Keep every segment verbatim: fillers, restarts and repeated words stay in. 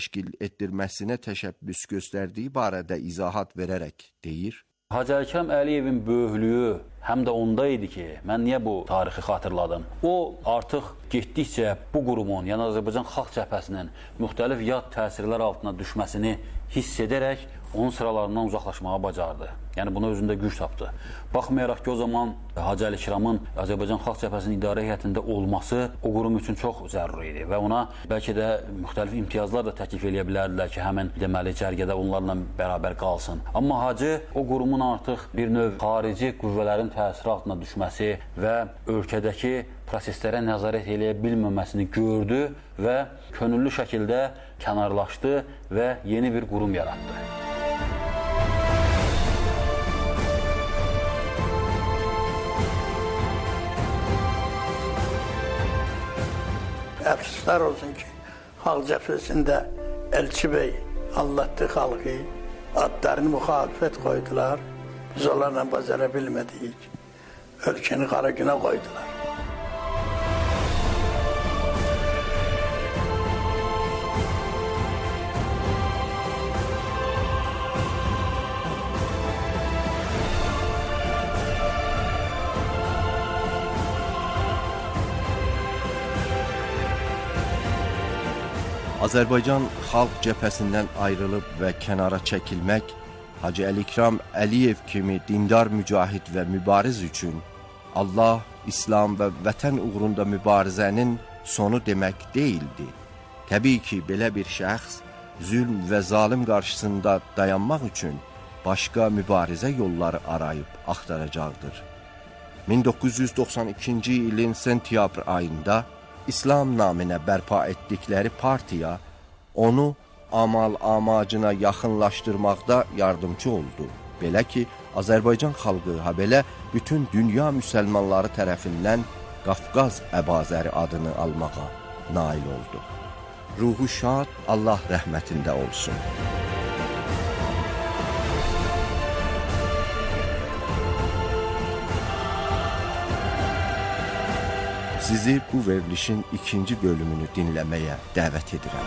təşkil etdirməsinə təşəbbüs göstərdiyi barədə izahat verərək deyir. Hacı Əlikrəm Əliyevin böyüklüyü həm də onda idi ki, mən niyə bu tarixi xatırladım? O artıq getdikcə bu qurumun, yəni Azərbaycan Xalq Cəbhəsinin müxtəlif yad təsirlər altına düşməsini hiss edərək onun sıralarından uzaqlaşmağa bacardı. Yəni buna özündə güc tapdı. Baxmayaraq ki, o zaman Hacı Əlikramın Azərbaycan Xalq Cəbhəsinin idarə heyətində olması o qurum üçün çox zəruri idi və ona bəlkə də müxtəlif imtiyazlar da təklif edə bilərdilər ki, həmin deməli cərgədə onlarla bərabər qalsın. Amma Hacı o qurumun artıq bir növ xarici qüvvələrin təsiri altına düşməsi və ölkədəki proseslərə nəzarət eləyə bilməməsini gördü və könüllü şəkildə kənarlaşdı və yeni bir qurum yaratdı. Əfsuslar olsun ki, Xalq Cəbhəsində Elçi bəy anlatdı xalqı, adlarını müxalifət qoydular, biz onlarla bacara bilmədik, ölkəni qara günə qoydular. Azərbaycan Xalq Cəbhəsindən ayrılıb və kənara çəkilmək Hacı Əlikram Əliyev kimi dindar mücahid və mübariz üçün Allah, İslam və vətən uğrunda mübarizənin sonu demək deyildi. Təbii ki, belə bir şəxs zülm və zalim qarşısında dayanmaq üçün başqa mübarizə yolları arayıb axtaracaqdır. min doqquz yüz doxsan ikinci ilin sentyabr ayında İslam naminə bərpa etdikləri partiya onu amal amacına yaxınlaşdırmaqda yardımcı oldu. Belə ki, Azərbaycan xalqı habelə bütün dünya müsəlmanları tərəfindən Qafqaz Əbazəri adını almağa nail oldu. Ruhu şad, Allah rəhmətində olsun. Sizi bu verilişin ikinci bölümünü dinləməyə dəvət edirəm.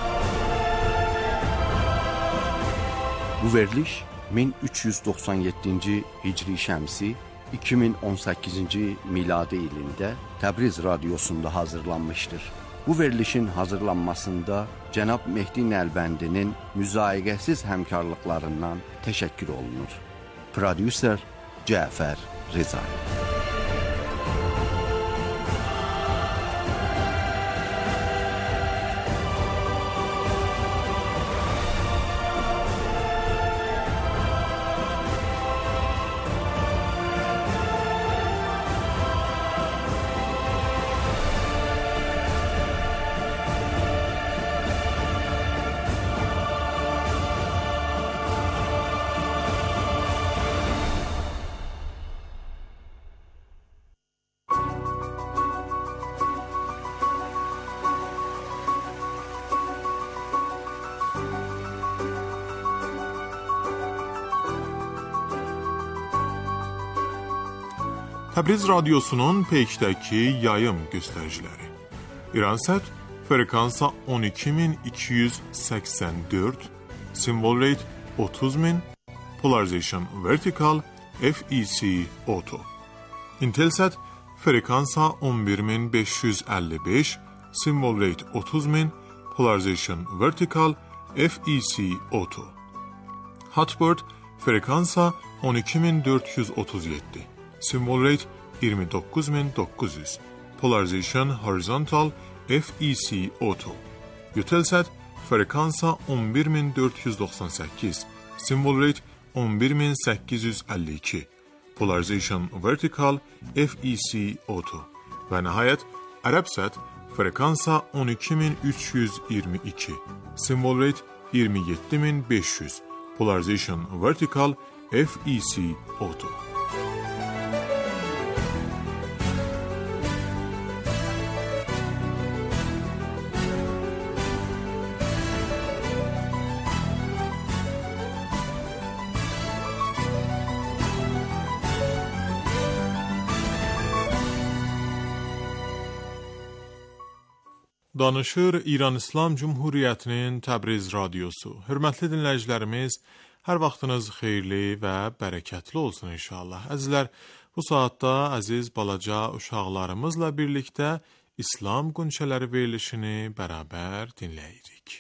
Bu veriliş min üç yüz doxsan yeddinci Hicri Şəmsi iki min on səkkizinci miladi ilində Təbriz Radiosunda hazırlanmışdır. Bu verilişin hazırlanmasında cənab Mehdi Nəlbəndinin müzayiqəsiz həmkarlıqlarından təşəkkür olunur. Prodüser Cəfər Rıza. Təbriz Radyosu'nun peykdəki yayım göstəriciləri. İransat frekansa on iki min iki yüz səksən dörd, symbol rate otuz min, polarization vertical, F E C auto. Intelsat frekansa on bir min beş yüz əlli beş, symbol rate otuz min, polarization vertical, F E C auto. Hotbird frekansa on iki min dörd yüz otuz yeddi, symbol rate iyirmi doqquz min doqquz yüz, polarization horizontal, F E C auto. Eutelsat frekansa on bir min dörd yüz doxsan səkkiz, symbol rate on bir min səkkiz yüz əlli iki, polarization vertical, F E C auto. Və nəhayət Arabsat frekansa on iki min üç yüz iyirmi iki, symbol rate iyirmi yeddi min beş yüz, polarization vertical, F E C auto. Danışır İran İslam Cumhuriyyətinin Təbriz radiosu. Hörmətli dinləyicilərimiz, hər vaxtınız xeyirli və bərəkətli olsun inşallah. Əzizlər, bu saatda əziz balaca uşaqlarımızla birlikdə İslam qönçələri verilişini bərabər dinləyirik.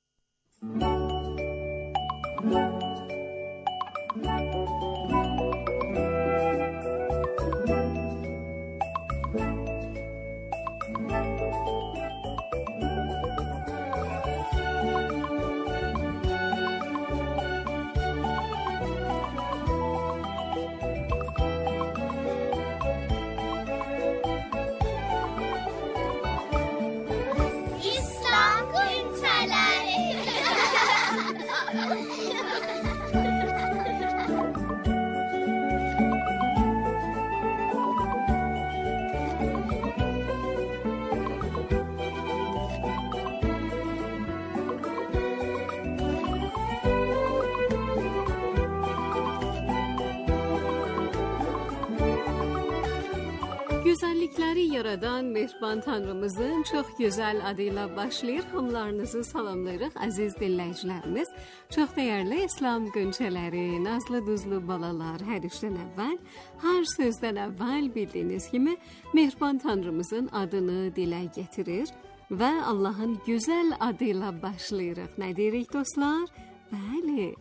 Güzellikleri yaradan mehriban Tanrımızın çok güzel adıyla başlayır. Hamlarınızı salamlayırıq əziz dinləyicilərimiz. Çox dəyərli İslam qönçələri, nazlı duzlu balalar, hər işdən əvvəl, hər sözdən əvvəl bildiyiniz kimi mehriban Tanrımızın adını dilə getirir və Allahın güzel adıyla başlayırıq. Nə deyirik dostlar? Bəli,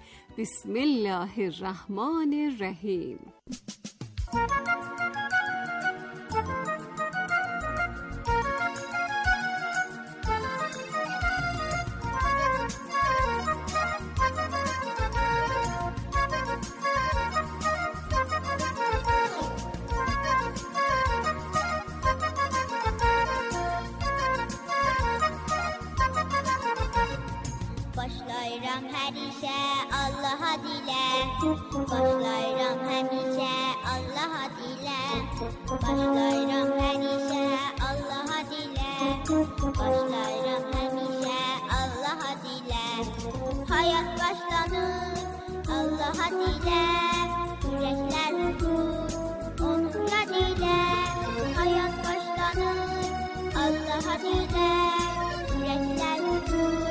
Bismillahirrahmanirrahim. Başlayıram hər işə Allaha dilə, başlayıram həmişə Allaha dilə, başlayıram hər işə Allaha dilə, başlayıram həmişə Allaha dilə. Hayat başlanır Allaha dilə, ürəklər uçur onun yad ilə. Hayat başlanır Allaha dilə, ürəklər uçur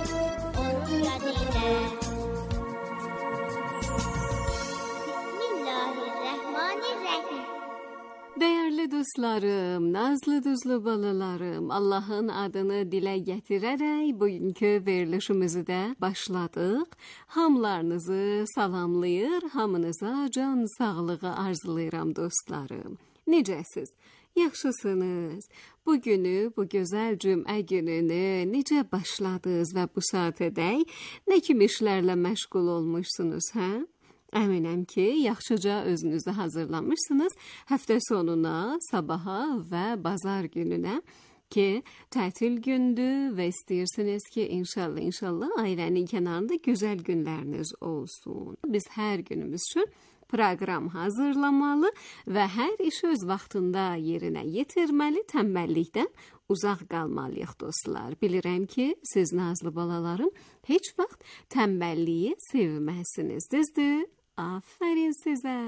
Bismillahirrahmanirrahim. Değerli dostlarım, nazlı duzlu balalarım, Allah'ın adını dilə gətirərək bugünkü verilişimizi də başladıq. Hamlarınızı salamlayır, hamınıza can sağlığı arzulayıram dostlarım. Necəsiz? Yaxşısınız. Bugünü, bu gözəl cümə gününü necə başladınız və bu saatədək nə kimi işlərlə məşğul olmuşsunuz, hə? Əminəm ki, yaxşıca özünüzü hazırlamışsınız həftə sonuna, sabaha və bazar gününə ki, tətil gündür və istəyirsiniz ki, inşallah, inşallah ailənin kənarında gözəl günləriniz olsun. Biz hər günümüz üçün proqram hazırlamalı və hər iş öz vaxtında yerinə yetirməli, tənbəllikdən uzaq qalmalıyıq dostlar. Bilirəm ki, siz nazlı balalarım heç vaxt tənbəlliyi sevməzsiniz, düzdür? Afərin sizə.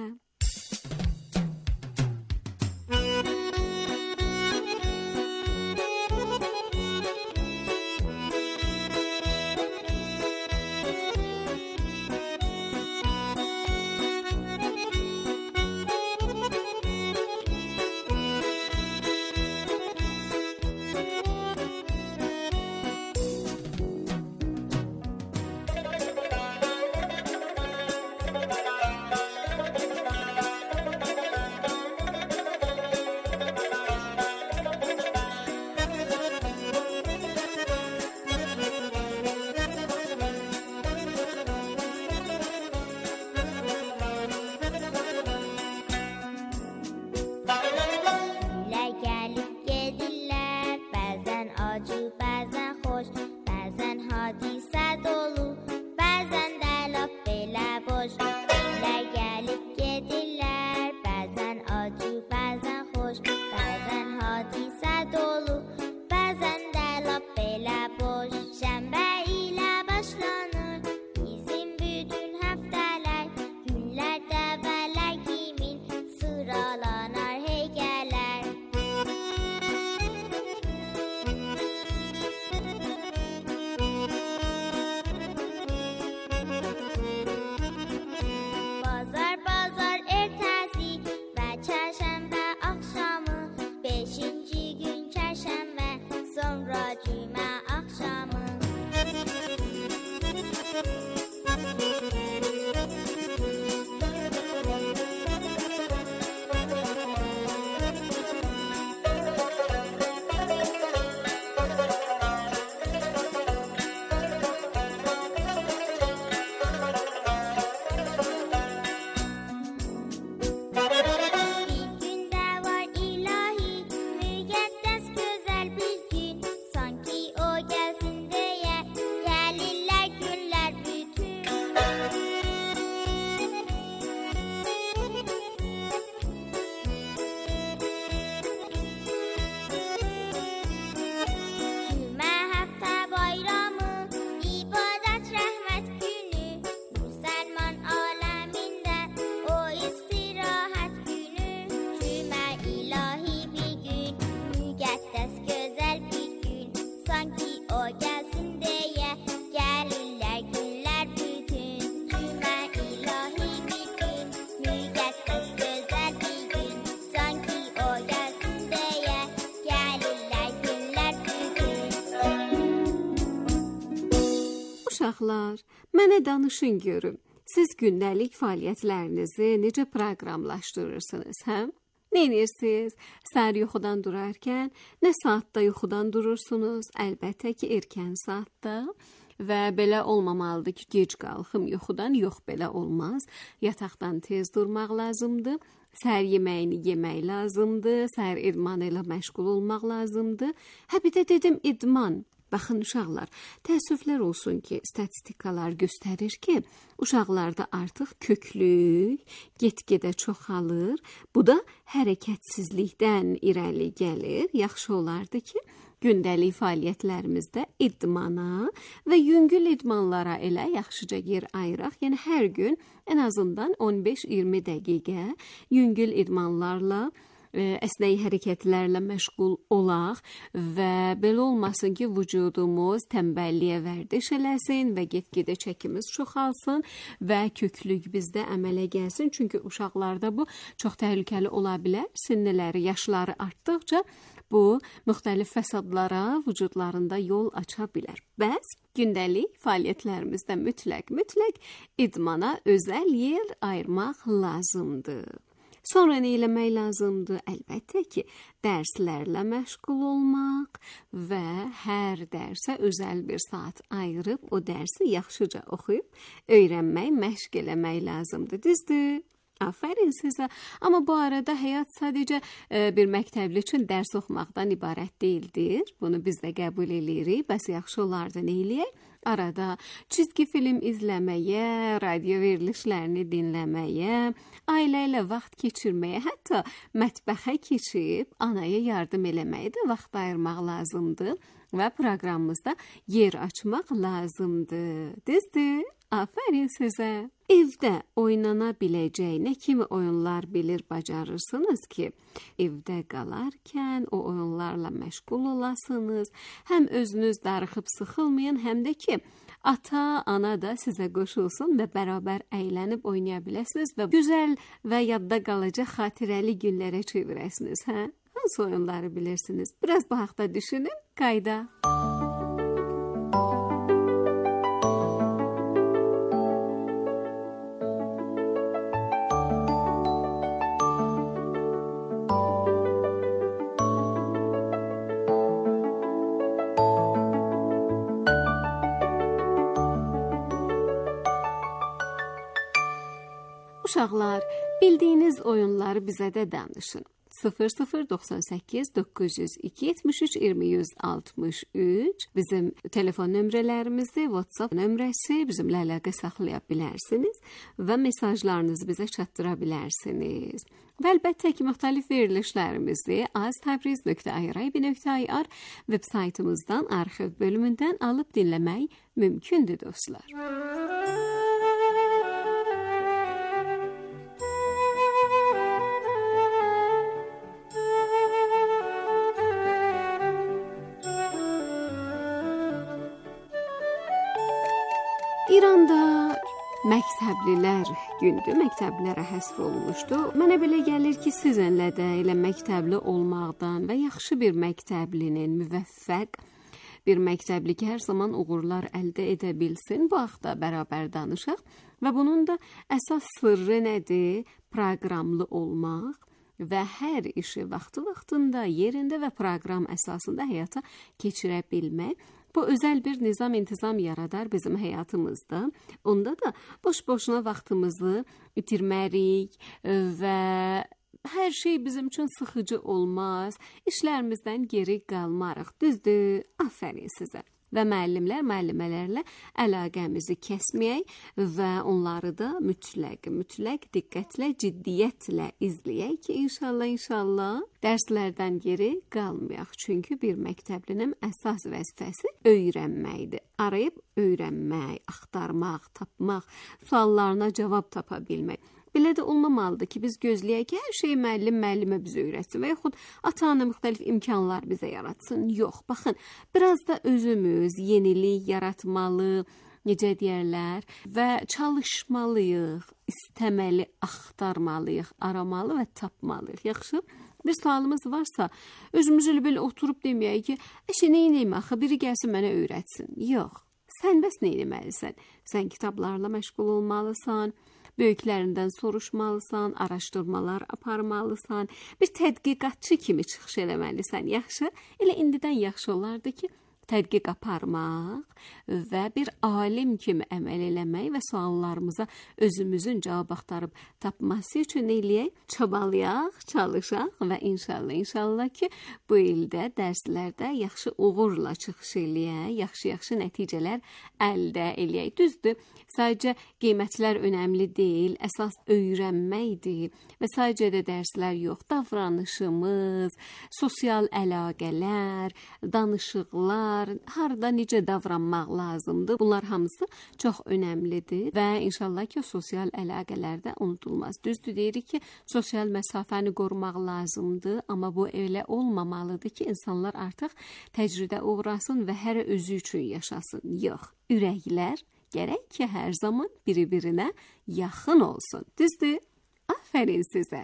uşaqlar, mənə danışın görüm. Siz gündəlik fəaliyyətlərinizi necə proqramlaşdırırsınız, hə? Nə edirsiniz? Səhər yuxudan durarkən nə saatda yuxudan durursunuz? Əlbəttə ki, erkən saatda. Və belə olmamalıdır ki, gec qalxım yuxudan. Yox, belə olmaz. Yataqdan tez durmaq lazımdır. Səhər yeməyini yemək lazımdır. Səhər idmanı ilə məşğul olmaq lazımdır. Hə, bir də dedim idman. Baxın uşaqlar, təəssüflər olsun ki, statistikalar göstərir ki, uşaqlarda artıq köklük get-gedə çoxalır. Bu da hərəkətsizlikdən irəli gəlir. Yaxşı olardı ki, gündəlik fəaliyyətlərimizdə idmana və yüngül idmanlara elə yaxşıca yer ayıraq. Yəni hər gün ən azından on beş iyirmi dəqiqə yüngül idmanlarla, əsnəyi hərəkətlərlə məşğul olaq və belə olmasın ki, vücudumuz tənbəlliyə vərdiş eləsin və get-gedə çəkimiz çoxalsın və köklük bizdə əmələ gəlsin. Çünki uşaqlarda bu çox təhlükəli ola bilər. Sinniləri, yaşları artdıqca bu müxtəlif fəsadlara vücudlarında yol aça bilər. Bəs gündəlik fəaliyyətlərimizdə mütləq, mütləq idmana özəl yer ayırmaq lazımdır. Sonra nə eləmək lazımdır? Əlbəttə ki, dərslərlə məşğul olmaq və hər dərsə özəl bir saat ayırıb o dərsi yaxşıca oxuyub öyrənmək, məşq eləmək lazımdır. Düzdür? Afərin sizə. Amma bu arada həyat sadəcə e, bir məktəbli üçün dərs oxumaqdan ibarət deyildir. Bunu biz də qəbul edirik. Bəs yaxşı olardı nə eləyək? Arada çizgi film izləməyə, radio verilişlərini dinləməyə, ailə ilə vaxt keçirməyə, hətta mətbəxə keçib anaya yardım eləməyə də vaxt ayırmaq lazımdır və proqramımızda yer açmaq lazımdır. Düzdür? Afərin sizə. Evdə oynana biləcək nə kimi oyunlar bilir, bacarırsınız ki, evdə qalarkən o oyunlarla məşğul olasınız. Həm özünüz darıxıb sıxılmayın, həm də ki, ata, ana da sizə qoşulsun və bərabər əylənib oynaya biləsiniz və gözəl və yadda qalacaq xatirəli günlərə çevirəsiniz, hə? Hansı oyunları bilirsiniz? Biraz bu haqda düşünün, qayda. Uşaqlar, bildiyiniz oyunları bizə də danışın. sıfır sıfır doxsan səkkiz doqquz yüz iki yetmiş üç iyirmi yüz altmış üç bizim telefon nömrələrimizdir, WhatsApp nömrəsi, bizimlə əlaqə saxlaya bilərsiniz və mesajlarınızı bizə çatdıra bilərsiniz. Və əlbəttə ki, müxtəlif verilişlərimizi aztabriz nöqtə irib nöqtə ir veb saytımızdan, arxiv bölümündən alıb dinləmək mümkündür dostlar. İranda məktəblilər gündür, məktəblərə həsr olunmuşdu. Mənə belə gəlir ki, sizinlə də elə məktəbli olmaqdan və yaxşı bir məktəblinin, müvəffəq bir məktəbli ki, hər zaman uğurlar əldə edə bilsin. Bu haqda bərabər danışaq və bunun da əsas sırrı nədir? Proqramlı olmaq və hər işi vaxtı-vaxtında, yerində və proqram əsasında həyata keçirə bilmək. Bu özəl bir nizam intizam yaradar bizim həyatımızda. Onda da boş-boşuna vaxtımızı itirmərik və hər şey bizim üçün sıxıcı olmaz. İşlərimizdən geri qalmarıq. Düzdür? Afərin sizə. Və müəllimlər, müəllimələrlə əlaqəmizi kəsməyək və onları da mütləq, mütləq diqqətlə, ciddiyyətlə izləyək ki, inşallah, inşallah dərslərdən geri qalmayaq. Çünki bir məktəblinin əsas vəzifəsi öyrənməkdir. Arayıb öyrənmək, axtarmaq, tapmaq, suallarına cavab tapa bilmək. Belə də olmamalıdır ki, biz gözləyək ki, hər şeyi müəllim, müəllimə bizə öyrətsin və yaxud ata-ana müxtəlif imkanlar bizə yaratsın. Yox, baxın, biraz da özümüz yenilik yaratmalı, necə deyərlər, və çalışmalıyıq, istəməli, axtarmalıyıq, aramalı və tapmalıyıq. Yaxşı? Bir sualımız varsa, özümüzlə belə oturub deməyək ki, əşə, neynəyim axı, biri gəlsin mənə öyrətsin. Yox. Sən bəs nə etməlisən? Sən kitablarla məşğul olmalısan, böyüklərindən soruşmalısan, araşdırmalar aparmalısan, bir tədqiqatçı kimi çıxış eləməlisən. Yaxşı, elə indidən yaxşı olardı ki, tədqiq aparmaq və bir alim kimi əməl eləmək və suallarımıza özümüzün cavab axtarıb tapması üçün eləyək, çabalayaq, çalışaq və inşallah, inşallah ki, bu ildə dərslərdə yaxşı uğurla çıxış eləyək, yaxşı-yaxşı nəticələr əldə eləyək. Düzdür, sadəcə qiymətlər önəmli deyil, əsas öyrənməkdir və sadəcə də dərslər yox, davranışımız, sosial əlaqələr, danışıqlar, harda necə davranmaq lazımdır. Bunlar hamısı çox önəmlidir və inşallah ki, sosial əlaqələrdə unudulmaz. Düzdür, deyirik ki, sosial məsafəni qorumaq lazımdır, amma bu elə olmamalıdır ki, insanlar artıq təcridə uğrasın və hər özü üçün yaşasın. Yox, ürəklər gərək ki, hər zaman bir-birinə yaxın olsun. Düzdür? Afərin sizə.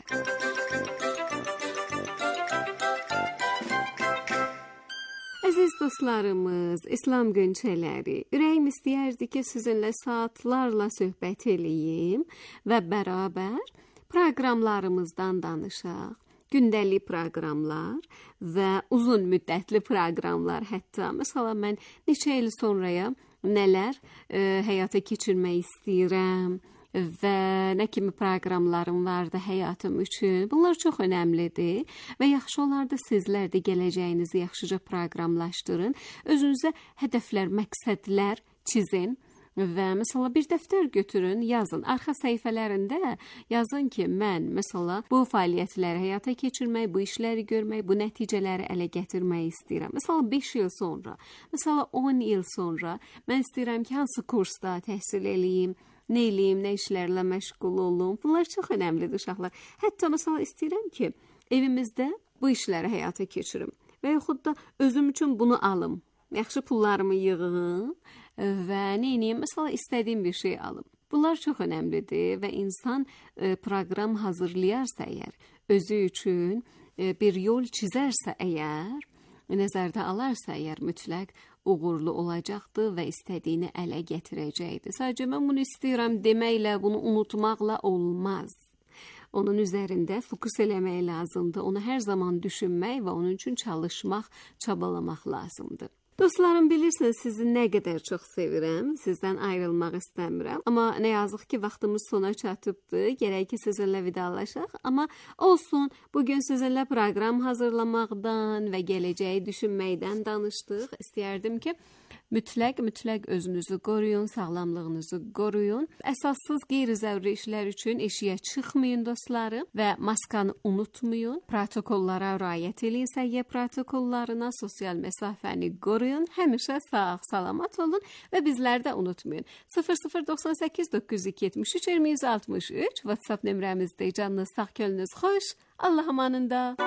Əziz dostlarımız, İslam Gönçələri, ürəyim istəyərdi ki, sizinlə saatlarla söhbət eləyim və bərabər proqramlarımızdan danışaq. Gündəlik proqramlar və uzun müddətli proqramlar hətta. Məsələn, mən neçə il sonraya nələr e, həyata keçirmək istəyirəm və nə kimi proqramlarım vardı həyatım üçün. Bunlar çox önəmlidir və yaxşı olardı sizlər də gələcəyinizi yaxşıca proqramlaşdırın. Özünüzə hədəflər, məqsədlər çizin və məsələn bir dəftər götürün, yazın. Arxa səhifələrində yazın ki, mən məsələn bu fəaliyyətləri həyata keçirmək, bu işləri görmək, bu nəticələri ələ gətirmək istəyirəm. Məsələn beş il sonra, məsələn on il sonra mən istəyirəm ki, hansı kursda təhsil eləyim, nə eləyim, nə işlərlə məşğul olum. Bunlar çox önəmlidir uşaqlar. Hətta məsələn istəyirəm ki, evimizdə bu işləri həyata keçirim və yaxud da özüm üçün bunu alım. Yaxşı pullarımı yığım və nə edeyim, məsələn istədiyim bir şey alım. Bunlar çox önəmlidir və insan e, proqram hazırlayarsa əgər, özü üçün e, bir yol çizərsə əgər, nəzərdə alarsa əgər mütləq uğurlu olacaqdır və istədiyini ələ gətirəcəkdir. Sadəcə mən bunu istəyirəm deməklə, bunu unutmaqla olmaz. Onun üzərində fokus eləmək lazımdır. Onu hər zaman düşünmək və onun üçün çalışmaq, çabalamaq lazımdır. Dostlarım, bilirsiniz sizi nə qədər çox sevirəm, sizdən ayrılmaq istəmirəm. Amma nə yazıq ki, vaxtımız sona çatıbdır, gərək ki sizinlə vidalaşaq. Amma olsun, bugün sizinlə proqram hazırlamaqdan və gələcəyi düşünməkdən danışdıq. İstəyərdim ki, mütləq, mütləq özünüzü qoruyun, sağlamlığınızı qoruyun. Əsassız qeyri-zəruri işlər üçün eşiyə çıxmayın dostlarım və maskanı unutmayın. Protokollara riayət edin, səhiyyə protokollarına, sosial məsafəni qoruyun. Həmişə sağ, salamat olun və bizləri də unutmayın. sıfır sıfır doxsan səkkiz doqquz yüz yetmiş üç iyirmi yüz altmış üç WhatsApp nömrəmizdə. Canınız sağ, könlünüz xoş. Allah amanında.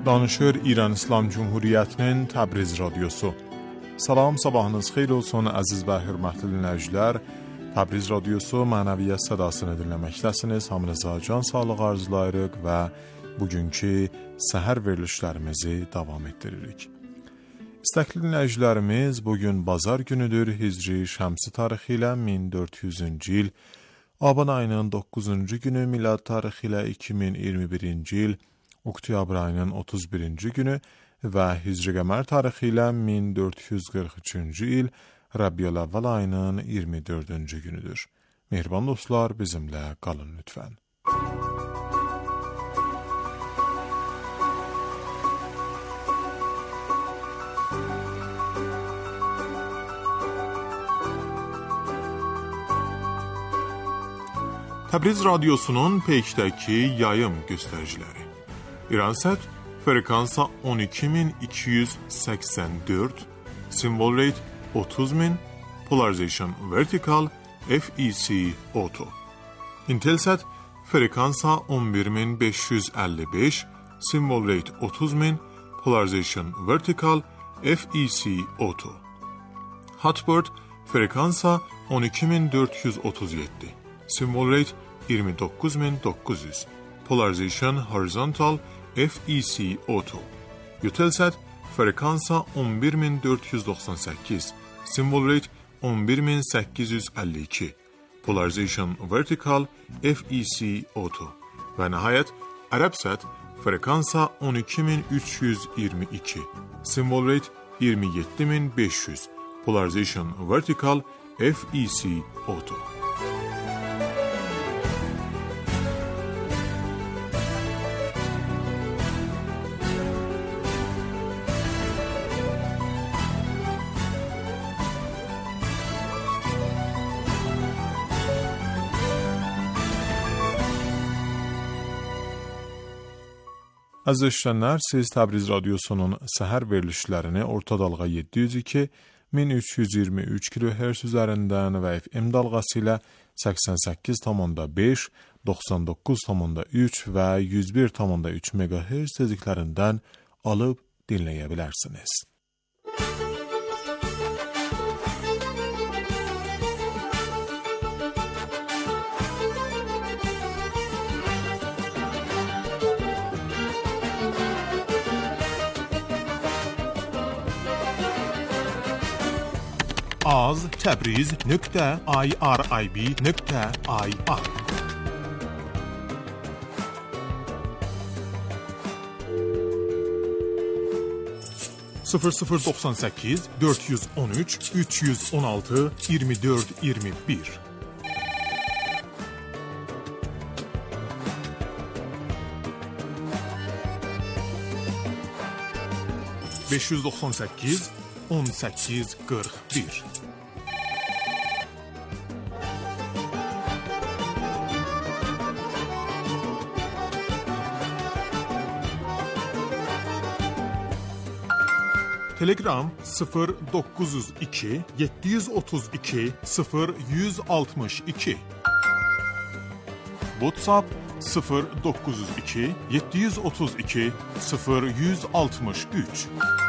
Danışır İran İslam Cumhuriyyətinin Təbriz Radyosu. Salam, sabahınız xeyir olsun əziz və hörmətli dinləyicilər. Təbriz Radyosu mənəviyyat sədasını dinləməkdəsiniz. Hamınıza can sağlığı arzulayırıq və bugünkü səhər verilişlərimizi davam etdiririk. İstəkli dinləyicilərimiz, bugün bazar günüdür. Hicri şəmsi tarixi ilə min dörd yüzüncü il, Aban ayının doqquzuncu günü, milad tarixi ilə iki min iyirmi birinci il, oktyabr ayının otuz birinci günü və Hicri qəmər tarixi ilə min dörd yüz qırx üçüncü il, Rəbiyəl əvvəl ayının iyirmi dördüncü günüdür. Mehriban dostlar, bizimlə qalın lütfən. Təbriz Radyosu'nun peykdəki yayım göstəriciləri. İransət frekansa on iki min iki yüz səksən dörd, symbol rate otuz min, polarization vertical, F E C auto. Intelsat frekansa on bir min beş yüz əlli beş, symbol rate otuz min, polarization vertical, F E C auto. Hotbird frekansa on iki min dörd yüz otuz yeddi, symbol rate iyirmi doqquz min doqquz yüz, polarization horizontal, F E C auto. Eutelsat frekansa on bir min dörd yüz doxsan səkkiz, symbol rate on bir min səkkiz yüz əlli iki, polarization vertical, F E C auto. Və nəhayət Ərəbsat frekansa on iki min üç yüz iyirmi iki, symbol rate iyirmi yeddi min beş yüz, polarization vertical, F E C auto. Əziz eşidənlər, siz Təbriz Radyosu'nun səhər verilişlərini orta dalğa yeddi yüz iki, min üç yüz iyirmi üç kilohertz üzərindən və F M dalğası ilə səksən səkkiz tam beş, doxsan doqquz tam üç və yüz bir tam üç megahertz tezliklərindən alıb dinləyə bilərsiniz. az təbriz nöqtə irib nöqtə ir sıfır sıfır doxsan səkkiz dörd yüz on üç üç yüz on altı iyirmi dörd iyirmi bir beş yüz doxsan səkkiz on səkkiz qırx bir Telegram sıfır doqquz yüz iki yeddi yüz otuz iki sıfır yüz altmış iki WhatsApp sıfır doqquz yüz iki yeddi yüz otuz iki sıfır yüz altmış üç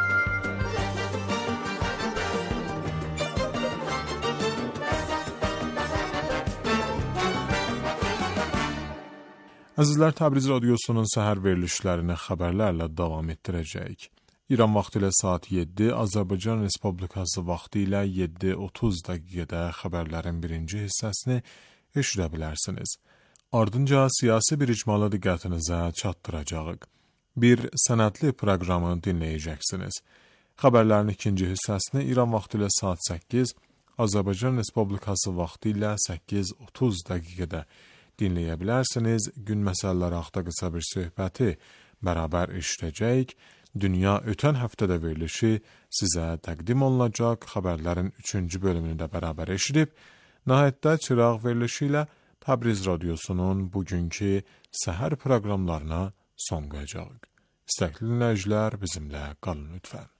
Əzizlər, Təbriz Radyosu'nun səhər verilişlərini xəbərlərlə davam etdirəcəyik. İran vaxtı ilə saat yeddi, Azərbaycan Respublikası vaxtı ilə yeddi otuz dəqiqədə xəbərlərin birinci hissəsini eşidə bilərsiniz. Ardınca siyasi bir icmalı diqqətinizə çatdıracağıq. Bir sənədli proqramı dinləyəcəksiniz. Xəbərlərin ikinci hissəsini İran vaxtı ilə saat səkkiz, Azərbaycan Respublikası vaxtı ilə səkkiz otuz dəqiqədə dinləyə bilərsiniz. Gün məsələləri haqqında qısa bir söhbəti bərabər eşidəcəyik. Dünya ötən həftədə verilişi sizə təqdim olunacaq. Xəbərlərin üçüncü bölümünü də bərabər eşidib, nəhayətdə çıraq verilişi ilə Təbriz Radyosu'nun bugünkü səhər proqramlarına son qoyacağıq. İstəkli dinləyicilər, bizimlə qalın lütfən.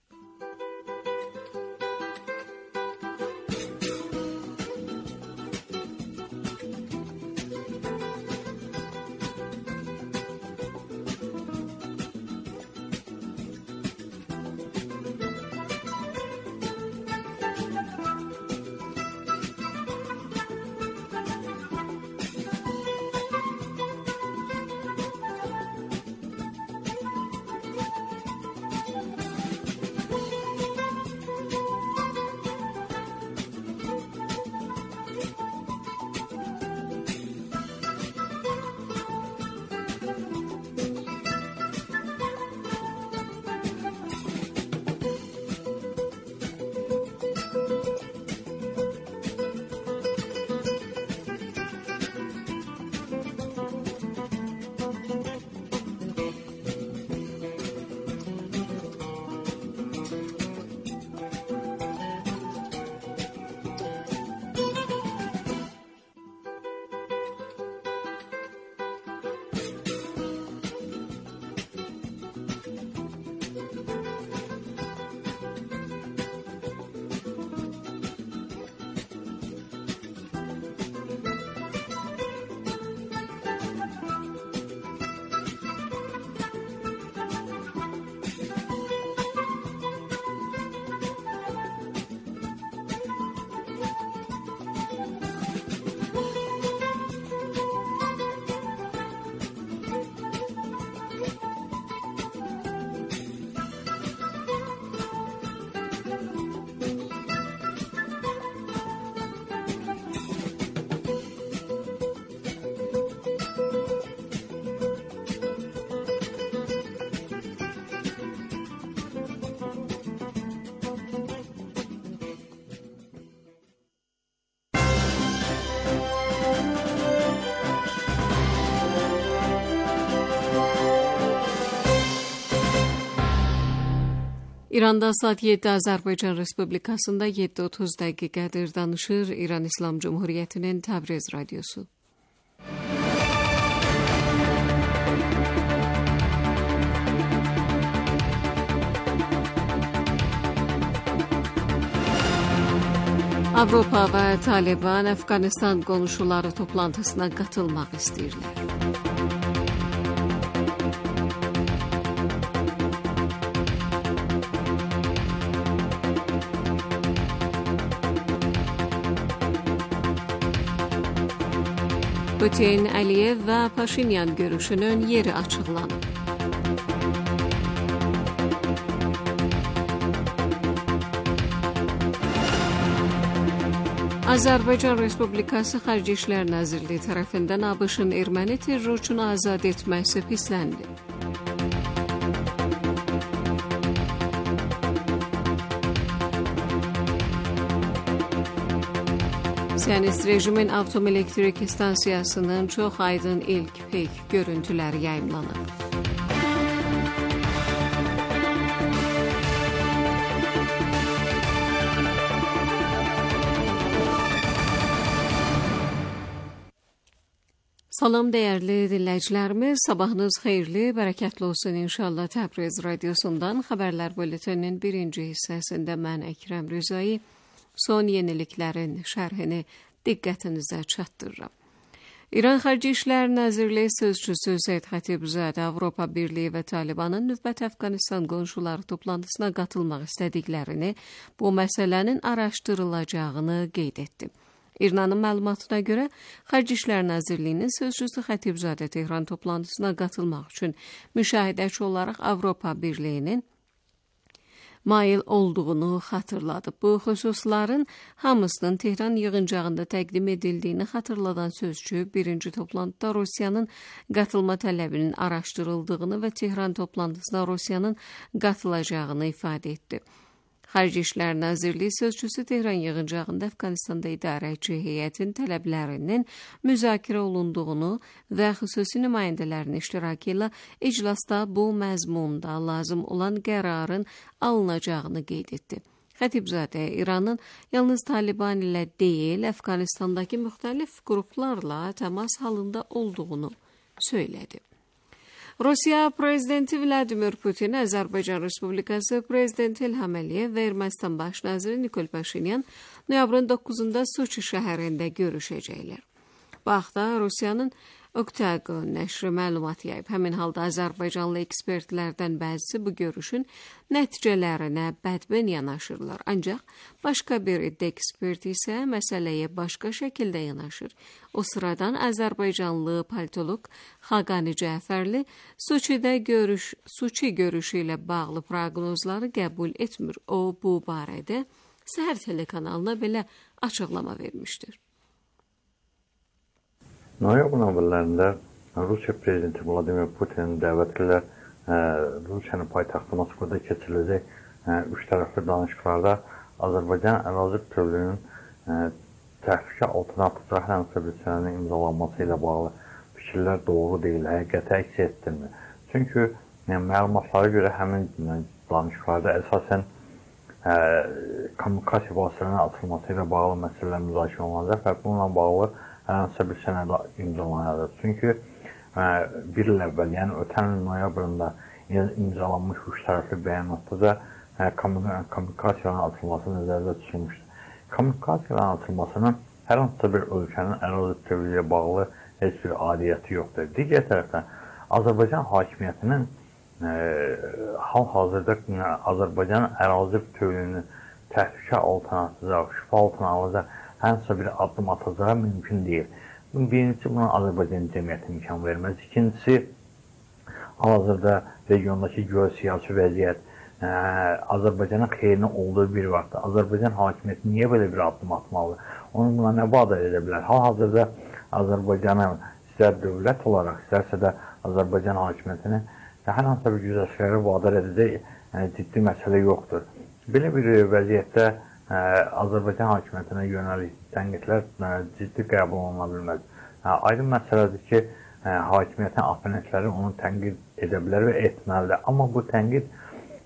İranda saat yeddi, Azərbaycan Respublikasında yeddi otuz dəqiqədir, danışır İran İslam Cumhuriyyətinin Təbriz radiosu. Avropa və Taliban Əfqanistan qonşuları toplantısına qatılmaq istəyirlər. Putin, Əliyev və Paşinyan görüşünün yeri açıqlanıb. Azərbaycan Respublikası Xarici İşlər Nazirliyi tərəfindən ABŞ-ın erməni terrorçunu azad etməsi pisləndi. Siyonist rejimin Atom elektrik stansiyasının çox aydın ilk peyk görüntüləri yayımlanıb. Salam dəyərli dinləyicilərimiz, sabahınız xeyirli, bərəkətli olsun inşallah. Təbriz radiosundan xəbərlər bülteninin birinci hissəsində mən Əkrəm Rızai son yeniliklərin şərhini diqqətinizə çatdırıram. İran Xarici İşlər Nazirliyi sözçüsü Zeyd Xətibzadə Avropa Birliyi və Talibanın növbəti Əfqanistan qonşuları toplantısına qatılmaq istədiklərini, bu məsələnin araşdırılacağını qeyd etdi. İranın məlumatına görə, Xarici İşlər Nazirliyinin sözçüsü Xətibzadə Tehran toplantısına qatılmaq üçün müşahidəçi olaraq Avropa Birliyinin mail olduğunu xatırladı. Bu xüsusların hamısının Tehran yığıncağında təqdim edildiyini xatırladan sözçü, birinci toplantıda Rusiyanın qatılma tələbinin araşdırıldığını və Tehran toplantısına Rusiyanın qatılacağını ifadə etdi. Xarici İşlər Nazirliyi sözçüsü Tehran yığıncağında Əfqanistanda idarəçi heyətin tələblərinin müzakirə olunduğunu və xüsusi nümayəndələrin iştirakı ilə iclasda bu məzmunda lazım olan qərarın alınacağını qeyd etdi. Xətibzadə İranın yalnız Taliban ilə deyil, Əfqanistandakı müxtəlif qruplarla təmas halında olduğunu söylədi. Rusiya Prezidenti Vladimir Putin, Azərbaycan Respublikası Prezidenti İlham Əliyev və Ermənistan Baş naziri Nikol Paşinyan noyabrın doqquzunda Soçi şəhərində görüşəcəklər. Bu haqda Rusiyanın Oktagon nəşri məlumat yayıb. Həmin halda Azərbaycanlı ekspertlərdən bəzisi bu görüşün nəticələrinə bədbin yanaşırlar. Ancaq başqa bir iddia eksperti isə məsələyə başqa şəkildə yanaşır. O sıradan Azərbaycanlı politolog Xaqani Cəfərli Soçidə görüş, Soçi görüşü ilə bağlı proqnozları qəbul etmir. O, bu barədə Səhər telekanalına belə açıqlama vermişdir. Noyabrın əvvəllərində Rusiya Prezidenti Vladimir Putinin dəvəti ilə Rusiyanın paytaxtı Moskvada keçiriləcək üç tərəfli danışıqlarda Azərbaycan ərazi bütövlüyünün təhlükə altına atacağı hər hansı bir sənədin imzalanması ilə bağlı fikirlər doğru deyil, həqiqəti əks etdirmir. Çünki yəni, məlumatlara görə həmin danışıqlarda əsasən kommunikasiya vasitələrinin atılması ilə bağlı məsələlər müzakirə olunacaq və bununla bağlı hər hansı bir sənədə imzalanacaq. Çünki bir il əvvəl, yəni ötən il noyabrında imzalanmış üç tərəfli bəyanatda da kommunikasiyanın atılması nəzərdə tutulmuşdur. Kommunikasiyanın atılmasının hər hansı bir ölkənin ərazi bütövlüyü ilə bağlı heç bir adiyyəti yoxdur. Digər tərəfdən, Azərbaycan hakimiyyətinin hal-hazırda Azərbaycan ərazi bütövlüyünü təhlükə altına atacaq, şübhə altına alacaq hər hansı bir addım atacağı mümkün deyil. Birincisi, buna Azərbaycan cəmiyyəti imkan verməz. İkincisi, hal-hazırda regiondakı geosiyasi vəziyyət Azərbaycanın xeyrinə olduğu bir vaxtda Azərbaycan hakimiyyəti niyə belə bir addım atmalıdır? Onun buna nə vadar edə bilər? Hal-hazırda Azərbaycanın istər dövlət olaraq, istərsə də Azərbaycan hakimiyyətinin hər hansı bir güzəştləri vadar edəcək yəni, ciddi məsələ yoxdur. Belə bir vəziyyətdə Azərbaycan hakimiyyətinə yönəlik tənqidlər ciddi qəbul oluna bilməz. Aydın məsələdir ki, hakimiyyətin oponentləri onu tənqid edə bilər və etməlidir. Amma bu tənqid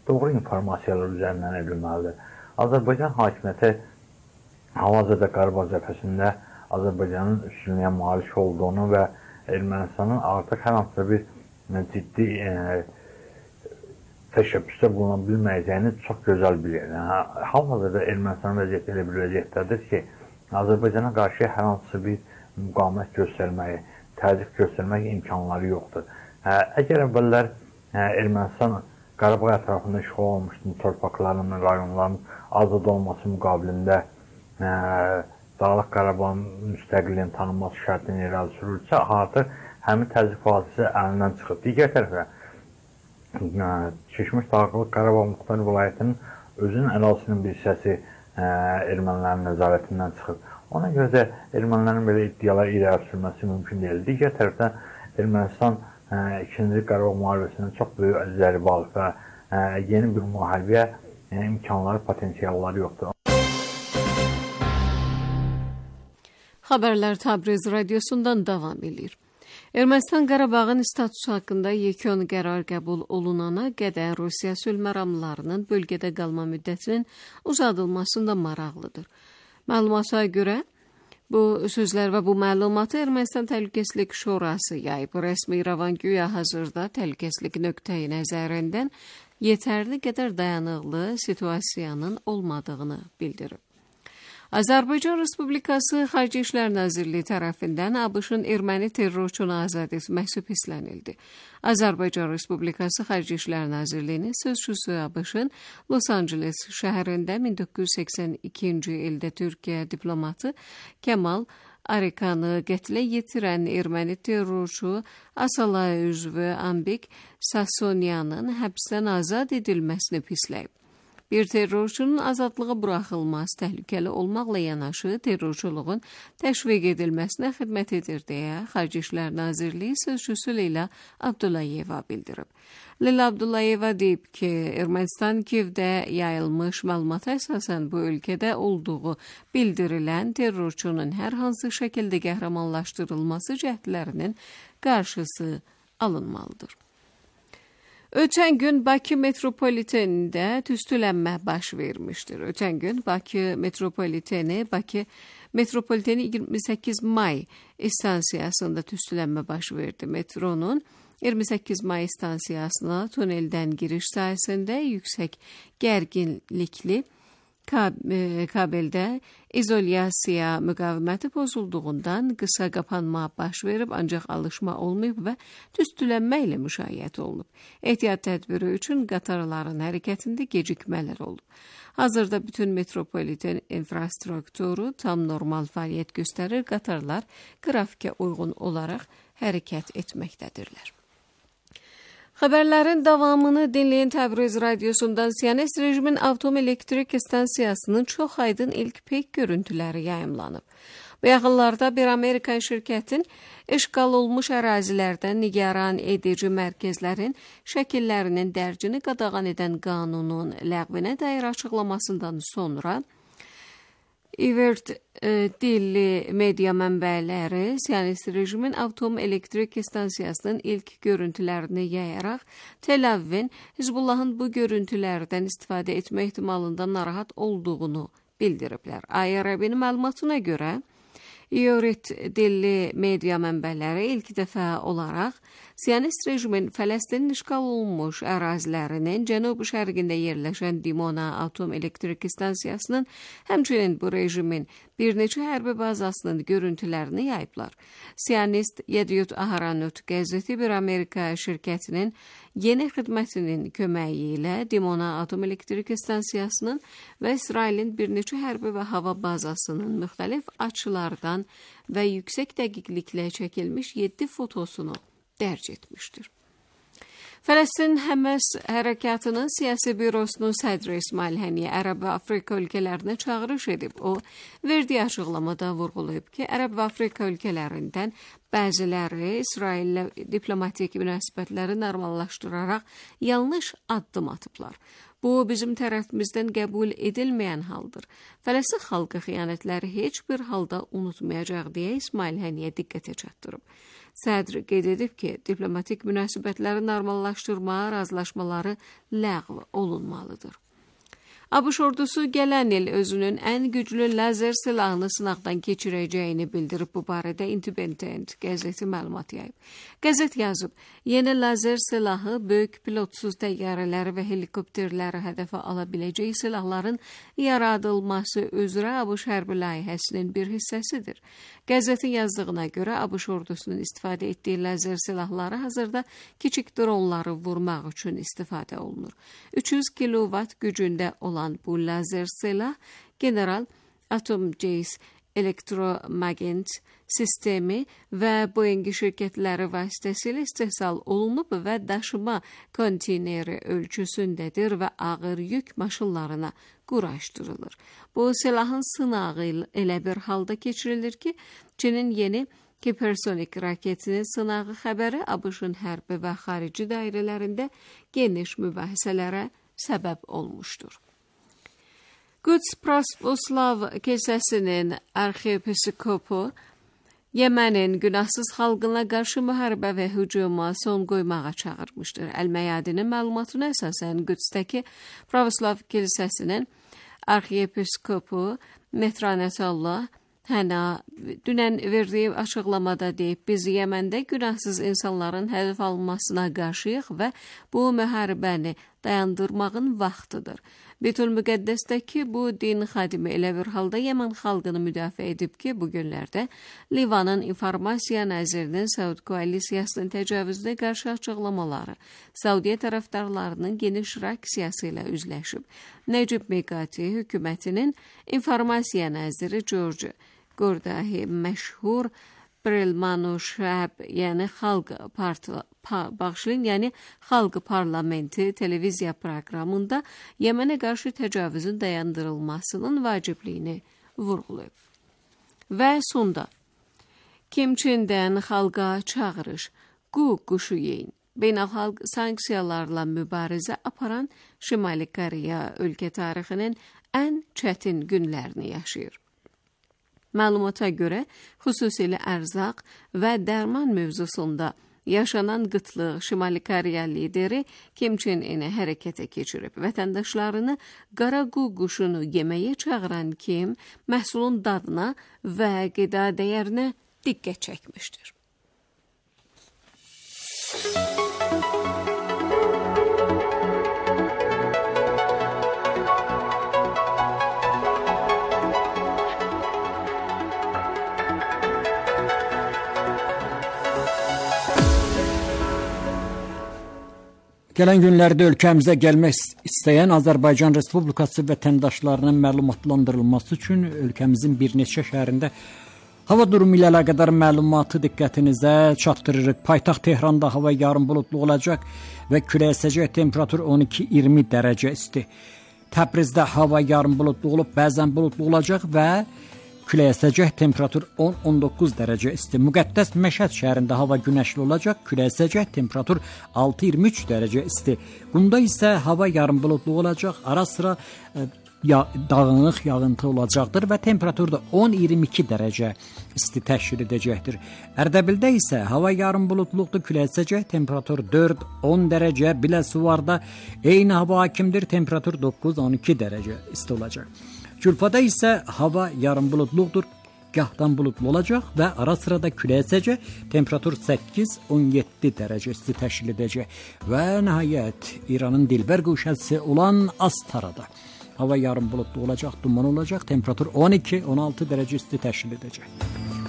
doğru informasiyalar üzərindən edilməlidir. Azərbaycan hakimiyyəti hal-hazırda Qarabağ cəbhəsində Azərbaycanın üstünlüyə malik olduğunu və Ermənistanın artıq hər hansısa bir ciddi e, təşəbbüsdə buluna bilməyəcəyini çox gözəl bilir. Yəni, hal-hazırda Ermənistan vəziyyəti elə bir vəziyyətdədir ki, Azərbaycana qarşı hər hansı bir müqamət göstərməyi, təzyiq göstərmək imkanları yoxdur. Hə, əgər əvvəllər hə, Ermənistan Qarabağ ətrafında işğal olmuşdu, torpaqların, rayonların azad olması müqabilində hə, Dağlıq Qarabağın müstəqilliyin tanınması şərtini irəli sürürsə, artıq həmin təzyiq vasitəsi əlindən çıxıb. Digər tərəfə, keçmiş Dağlıq Qarabağ Muxtar Vilayətinin özünün ərazisinin bir hissəsi ermənilərin nəzarətindən çıxıb. Ona görə də ermənilərin belə iddialar irəli sürməsi mümkün deyil. Digər tərəfdən Ermənistan ikinci Qarabağ müharibəsindən çox böyük zərbə alıb və yeni bir müharibəyə imkanları, potensialları yoxdur. Xəbərlər Təbriz radiosundan davam edir. Ermənistan Qarabağın statusu haqqında yekun qərar qəbul olunana qədər Rusiya sülh məramlarının bölgədə qalma müddətinin uzadılmasında maraqlıdır. Məlumata görə bu sözlər və bu məlumatı Ermənistan Təhlükəsizlik Şurası yayıb. Rəsmi İrəvan güya hazırda təhlükəsizlik nöqteyi nəzərindən yetərli qədər dayanıqlı situasiyanın olmadığını bildirib. Azərbaycan Respublikası Xarici İşlər Nazirliyi tərəfindən ABŞ-ın erməni terrorçunu azad etməsi pislənildi. Azərbaycan Respublikası Xarici İşlər Nazirliyinin sözçüsü ABŞ-ın Los Angeles şəhərində min doqquz yüz səksən ikinci ildə Türkiyə diplomatı Kemal Arikanı qətlə yetirən erməni terrorçu Asalay üzvü Ambik Sasonyanın həbsdən azad edilməsini pisləyib. Bir terrorçunun azadlığa buraxılması təhlükəli olmaqla yanaşı terrorçuluğun təşviq edilməsinə xidmət edir deyə Xarici İşlər Nazirliyi sözçüsü Leyla Abdullayeva bildirib. Leyla Abdullayeva deyib ki, Ermənistan Kiyevdə yayılmış məlumata əsasən bu ölkədə olduğu bildirilən terrorçunun hər hansı şəkildə qəhrəmanlaşdırılması cəhdlərinin qarşısı alınmalıdır. Ötən gün Bakı metropolitenində tüstülənmə baş vermişdir. Ötən gün Bakı metropoliteni, Bakı metropoliteni iyirmi səkkiz may istansiyasında tüstülənmə baş verdi. Metronun iyirmi səkkiz may istansiyasına tuneldən giriş sahəsində yüksək gərginlikli kabeldə izolyasiya müqaviməti pozulduğundan qısa qapanma baş verib, ancaq alışma olmayıb və tüstülənmə ilə müşayiət olunub. Ehtiyat tədbiri üçün qatarların hərəkətində gecikmələr olub. Hazırda bütün metropoliten infrastrukturu tam normal fəaliyyət göstərir, qatarlar qrafikə uyğun olaraq hərəkət etməkdədirlər. Xəbərlərin davamını dinləyin Təbriz radiosundan. Siyonist rejimin Atom Elektrik İstansiyasının çox aydın ilk peyk görüntüləri yayımlanıb. Bu yaxınlarda bir Amerikan şirkətin işğal olmuş ərazilərdən nigaran edici mərkəzlərin şəkillərinin dərcini qadağan edən qanunun ləğvinə dair açıqlamasından sonra İvert e, dilli media mənbələri Siyonist rejimin Atom Elektrik İstansiyasının ilk görüntülərini yayaraq Tel Avivin Hizbullahın bu görüntülərdən istifadə etmə ehtimalından narahat olduğunu bildiriblər. A R B-nin məlumatına görə İvert dilli media mənbələri ilk dəfə olaraq Siyonist rejimin Fələstinin işğal olunmuş ərazilərinin cənub-şərqində yerləşən Dimona Atom Elektrik İstansiyasının, həmçinin bu rejimin bir neçə hərbi bazasının görüntülərini yayıblar. Siyonist Yediot Aharonot qəzeti bir Amerika şirkətinin yeni xidmətinin köməyi ilə Dimona Atom Elektrik İstansiyasının və İsrailin bir neçə hərbi və hava bazasının müxtəlif açılardan və yüksək dəqiqliklə çəkilmiş yeddi fotosunu dərc etmişdir. Fələstin Həməs hərəkatının siyasi bürosunun sədri İsmail Həniyə Ərəb və Afrika ölkələrinə çağırış edib. O, verdiyi açıqlamada vurğulayıb ki, Ərəb və Afrika ölkələrindən bəziləri İsraillə diplomatik münasibətləri normallaşdıraraq yanlış addım atıblar. Bu, bizim tərəfimizdən qəbul edilməyən haldır. Fələstin xalqı xəyanətləri heç bir halda unutmayacaq deyə İsmail Həniyə diqqətə çatdırıb. Sədr qeyd edib ki, diplomatik münasibətləri normallaşdırma razılaşmaları ləğv olunmalıdır. ABŞ ordusu gələn il özünün ən güclü lazer silahını sınaqdan keçirəcəyini bildirib. Bu barədə Independent qəzeti məlumat yayıb. Qəzet yazıb, yeni lazer silahı böyük pilotsuz təyyarələri və helikopterləri hədəfə ala biləcək silahların yaradılması üzrə ABŞ hərbi layihəsinin bir hissəsidir. Qəzetin yazdığına görə ABŞ ordusunun istifadə etdiyi lazer silahları hazırda kiçik dronları vurmaq üçün istifadə olunur. üç yüz kilovat gücündə olan bu lazer silah General Atomics elektromagnet sistemi və Boeing şirkətləri vasitəsilə istehsal olunub və daşıma konteyneri ölçüsündədir və ağır yük maşınlarına quraşdırılır. Bu silahın sınağı elə bir halda keçirilir ki, Çinin yeni hipersonik raketinin sınağı xəbəri ABŞ-ın hərbi və xarici dairələrində geniş mübahisələrə səbəb olmuşdur. Quds Pravoslav kilsəsinin arxiyepiskopu Yemenin günahsız xalqına qarşı müharibə və hücuma son qoymağa çağırmışdır. Əl-Məyadinin məlumatına əsasən Qudsdəki Pravoslav kilsəsinin arxiyepiskopu Metranetullah Həna dünən verdiyi açıqlamada deyib, biz Yeməndə günahsız insanların hədəf alınmasına qarşıyıq və bu müharibəni dayandırmağın vaxtıdır. Betül Müqəddəsdəki bu din xadimi elə bir halda Yemen xalqını müdafiə edib ki, bu günlərdə Livanın İnformasiya Nazirinin Saud koalisiyasının təcavüzünə qarşı açıqlamaları Saudiya tərəfdarlarının geniş reaksiyası ilə üzləşib. Necib Mikati hökumətinin İnformasiya Naziri George Gordahi məşhur Brilmanu Şəb, yəni xalq partı, pa, bağışlayın, yəni xalq parlamenti televiziya proqramında Yemenə qarşı təcavüzün dayandırılmasının vacibliyini vurğulayıb. Və sonda Kim Çindən xalqa çağırış, qu quşu yeyin. Beynəlxalq sanksiyalarla mübarizə aparan Şimali Koreya ölkə tarixinin ən çətin günlərini yaşayır. Məlumata görə, xüsusilə ərzaq və dərman mövzusunda yaşanan qıtlıq Şimali Koreya lideri Kim Çin-ini hərəkətə keçirib. Vətəndaşlarını qara qu quşunu yeməyə çağıran Kim, məhsulun dadına və qida dəyərinə diqqət çəkmişdir. Gələn günlərdə ölkəmizə gəlmək istəyən Azərbaycan Respublikası vətəndaşlarının məlumatlandırılması üçün ölkəmizin bir neçə şəhərində hava durumu ilə əlaqədar məlumatı diqqətinizə çatdırırıq. Paytaxt Tehranda hava yarım buludlu olacaq və külək əsəcək, temperatur on iki iyirmi dərəcə isti. Təbrizdə hava yarım buludlu olub, bəzən buludlu olacaq və külək əsəcək, temperatur on on doqquz dərəcə isti. Müqəddəs Məşəd şəhərində hava günəşli olacaq, külək əsəcək, temperatur altı iyirmi üç dərəcə isti. Qumda isə hava yarım buludlu olacaq, ara sıra e, ya, dağınıq yağıntı olacaqdır və temperatur da on iyirmi iki dərəcə isti təşkil edəcəkdir. Ərdəbildə isə hava yarım buludluqdur, külək əsəcək, temperatur dörd on dərəcə, Biləsuvarda eyni hava hakimdir, temperatur doqquz on iki dərəcə isti olacaq. Külfada isə hava yarım buludluqdur, gahdan buludlu olacaq və ara sırada külək əsəcək, temperatur səkkiz on yeddi dərəcə isti təşkil edəcək. Və nəhayət İranın dilbər quşəsi olan Astarada hava yarım buludlu olacaq, duman olacaq, temperatur on iki on altı dərəcə isti təşkil edəcək.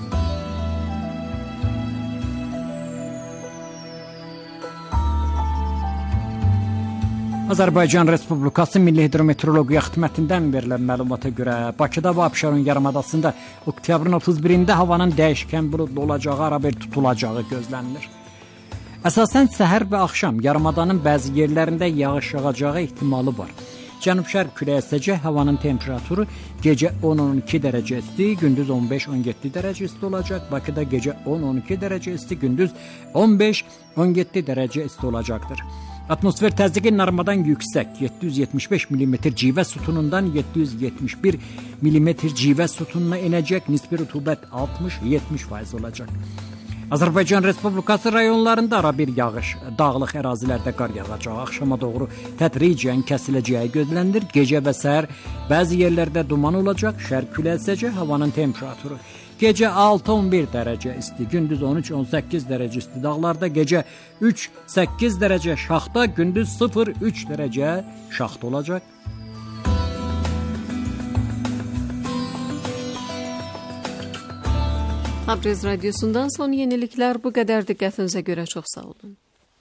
Azərbaycan Respublikası Milli Hidrometeorologiya Xidmətindən verilən məlumata görə Bakıda və Abşeron yarımadasında oktyabrın otuz birində havanın dəyişkən buludlu olacağı, arabir tutulacağı gözlənilir. Əsasən səhər və axşam yarımadanın bəzi yerlərində yağış yağacağı ehtimalı var. Cənub-şərq külək əsəcək, havanın temperaturu gecə on on iki dərəcə isti, gündüz on beş on yeddi dərəcə isti olacaq. Bakıda gecə on on iki dərəcə isti, gündüz on beş on yeddi dərəcə isti olacaqdır. Atmosfer təzyiqi normadan yüksək, yeddi yüz yetmiş beş millimetr civə sütunundan yeddi yüz yetmiş bir millimetr civə sütununa enəcək, nisbi rütubət altmış yetmiş faiz olacaq. Azərbaycan Respublikası rayonlarında ara bir yağış, dağlıq ərazilərdə qar yağacaq, axşama doğru tədricən kəsiləcəyi gözlənilir. Gecə və səhər bəzi yerlərdə duman olacaq, şərq küləyi əsəcək, havanın temperaturu gecə altı on bir dərəcə isti, gündüz on üç on səkkiz dərəcə isti, dağlarda gecə üç səkkiz dərəcə şaxta, gündüz sıfır üç dərəcə şaxta olacaq. Təbriz Radyosu'ndan son yeniliklər bu qədər. Diqqətinizə görə çox sağ olun.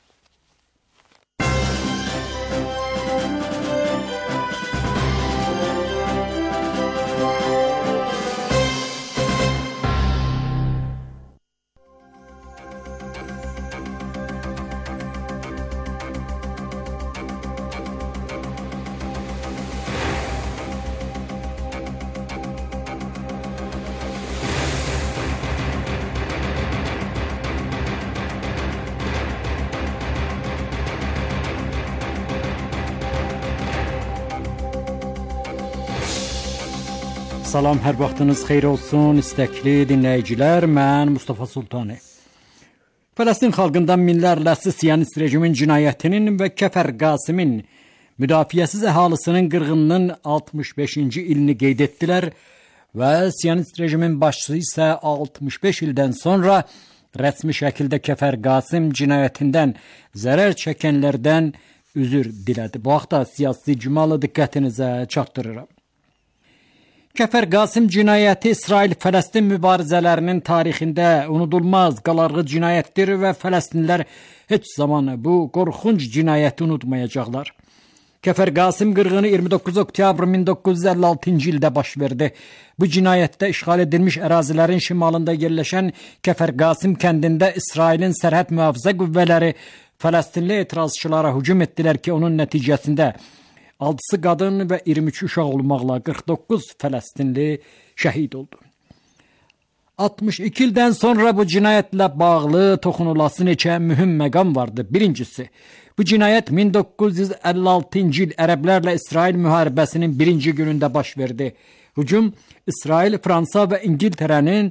Salam, hər vaxtınız xeyir olsun, istəkli dinləyicilər. Mən Mustafa Sultani. Fələstin xalqından minlərlə Siyonist rejimin cinayətinin və Kəfər Qasimin müdafiəsiz əhalisinin qırğınının altmış beşinci ilini qeyd etdilər və Siyonist rejimin başçısı isə altmış beş ildən sonra rəsmi şəkildə Kəfər Qasim cinayətindən zərər çəkənlərdən üzr dilədi. Bu haqda siyasi icmalı diqqətinizə çatdırıram. Kəfər Qasim cinayəti İsrail-Fələstin mübarizələrinin tarixində unudulmaz qalarğı cinayətdir və Fələstinlər heç zaman bu qorxunc cinayəti unutmayacaqlar. Kəfər Qasim qırğını iyirmi doqquz oktyabr min doqquz yüz əlli altıncı ildə baş verdi. Bu cinayətdə işğal edilmiş ərazilərin şimalında yerləşən Kəfər Qasim kəndində İsrailin sərhəd mühafizə qüvvələri Fələstinli etirazçılara hücum etdilər ki, onun nəticəsində altısı qadın və iyirmi üç uşaq olmaqla qırx doqquz Fələstinli şəhid oldu. altmış iki ildən sonra bu cinayətlə bağlı toxunulası neçə mühüm məqam vardı. Birincisi, bu cinayət min doqquz yüz əlli altıncı il ərəblərlə İsrail müharibəsinin birinci günündə baş verdi. Hücum İsrail, Fransa və İngiltərənin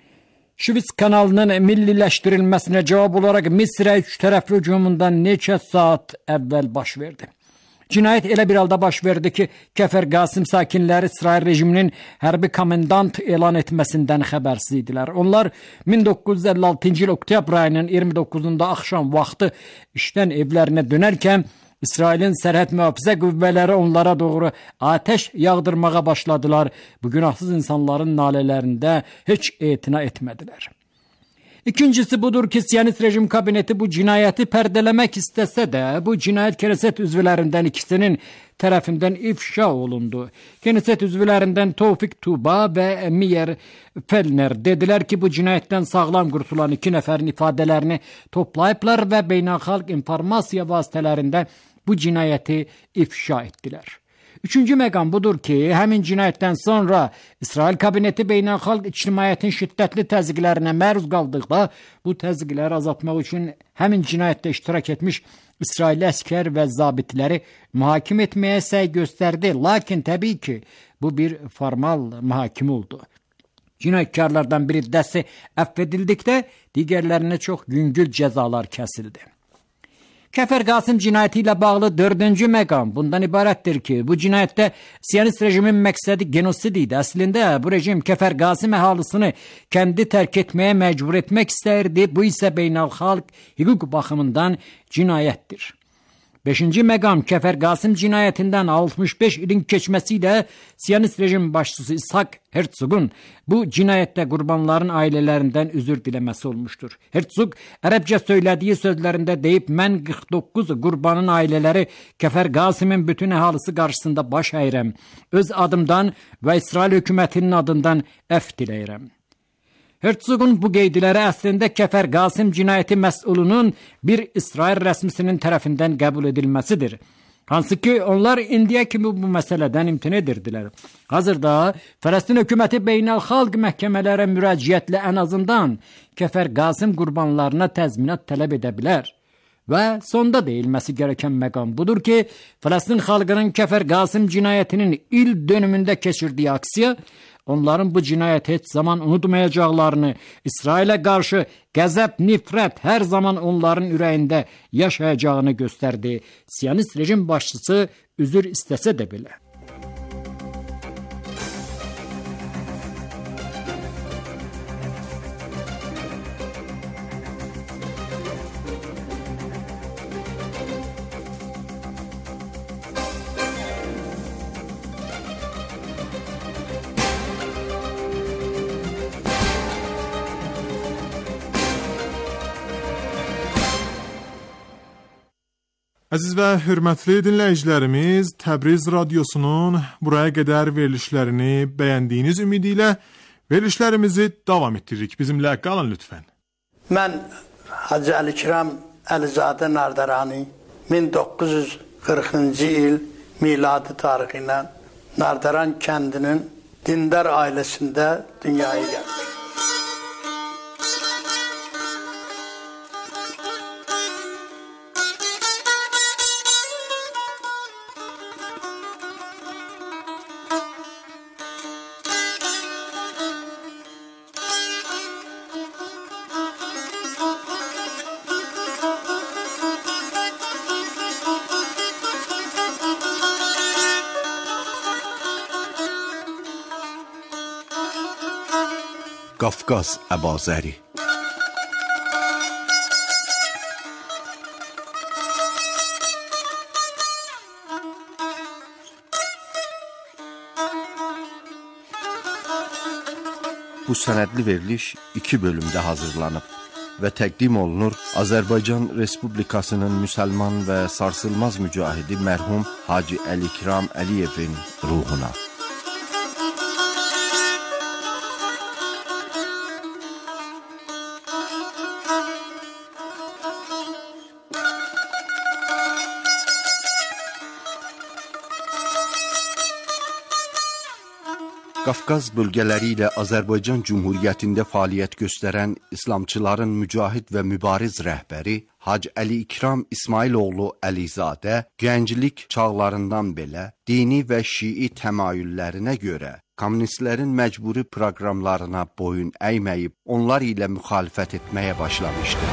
Şvits kanalının milliləşdirilməsinə cavab olaraq Misrə üç tərəfli hücumundan neçə saat əvvəl baş verdi. Cinayət elə bir halda baş verdi ki, Kəfər Qasim sakinləri İsrail rejiminin hərbi komendant elan etməsindən xəbərsiz idilər. Onlar min doqquz yüz əlli altıncı il oktyabr ayının iyirmi doqquzunda axşam vaxtı işdən evlərinə dönərkən İsrailin sərhəd mühafizə qüvvələri onlara doğru atəş yağdırmağa başladılar. Bu günahsız insanların nalələrində heç etina etmədilər. İkincisi budur ki, Siyonist rejim kabineti bu cinayəti pərdələmək istəsə də, bu cinayət Knesset üzvlərindən ikisinin tərəfindən ifşa olundu. Knesset üzvlərindən Tevfik Tuba və Meir Fellner dedilər ki, bu cinayətdən sağlam qurtulan iki nəfərin ifadələrini toplayıblar və beynəlxalq informasiya vasitələrində bu cinayəti ifşa etdilər. Üçüncü məqam budur ki, həmin cinayətdən sonra İsrail kabineti beynəlxalq ictimaiyyətin şiddətli təzyiqlərinə məruz qaldıqda, bu təzyiqləri azaltmaq üçün həmin cinayətdə iştirak etmiş İsrail əskər və zabitləri mühakimə etməyə səy göstərdi. Lakin təbii ki, bu bir formal mühakimə oldu. Cinayətkarlardan bir iddəsi əfv edildikdə, digərlərinə çox yüngül cəzalar kəsildi. Kəfər Qasim cinayəti ilə bağlı dördüncü məqam bundan ibarətdir ki, bu cinayətdə Siyonist rejimin məqsədi genosid idi. Əslində bu rejim Kəfər Qasim əhalisini kəndi tərk etməyə məcbur etmək istəyirdi. Bu isə beynəlxalq hüquq baxımından cinayətdir. Beşinci məqam Kəfər Qasim cinayətindən altmış beş ilin keçməsi ilə Siyonist rejim başçısı İshak Herzogun bu cinayətdə qurbanların ailələrindən üzr diləməsi olmuşdur. Herzog ərəbcə söylədiyi sözlərində deyib, mən qırx doqquz qurbanın ailələri Kəfər Qasimin bütün əhalisi qarşısında baş əyirəm. Öz adımdan və İsrail hökumətinin adından əfv diləyirəm. Herzogun bu qeydləri əslində Kəfər Qasim cinayəti məsulunun bir İsrail rəsmisinin tərəfindən qəbul edilməsidir. Hansı ki, onlar indiyə kimi bu məsələdən imtina edirdilər. Hazırda Fələstin hökuməti beynəlxalq məhkəmələrə müraciətlə ən azından Kəfər Qasim qurbanlarına təzminat tələb edə bilər. Və sonda deyilməsi gereken məqam budur ki, Filistin xalqının Kəfər Qasım cinayətinin il dönümündə keçirdiyi aksiya, onların bu cinayəti heç zaman unutmayacaqlarını, İsrailə qarşı qəzəb, nifrət hər zaman onların ürəyində yaşayacağını göstərdi. Siyonist rejim başçısı üzr istəsə də belə. Əziz və hörmətli dinləyicilərimiz, Təbriz Radyosunun buraya qədər verilişlərini bəyəndiyiniz ümidi ilə verilişlərimizi davam etdiririk. Bizimlə qalın lütfən. Mən Hacı Əlikram Əlizadə Nardarani min doqquz yüz qırxıncı il miladi tarixi ilə Nardaran kəndinin dindar ailəsində dünyaya gəldim. Qafqaz Əbazəri. Bu sənədli veriliş iki bölümdə hazırlanıb və təqdim olunur Azərbaycan Respublikasının müsəlman və sarsılmaz mücahidi mərhum Hacı Əlikram Əliyevin ruhuna. Qafqaz bölgələri ilə Azərbaycan Cümhuriyyətində fəaliyyət göstərən İslamçıların mücahid və mübariz rəhbəri Hacı Əlikram İsmailoğlu Əlizadə gənclik çağlarından belə dini və şii təmayüllərinə görə kommunistlərin məcburi proqramlarına boyun əyməyib, onlar ilə müxalifət etməyə başlamışdı.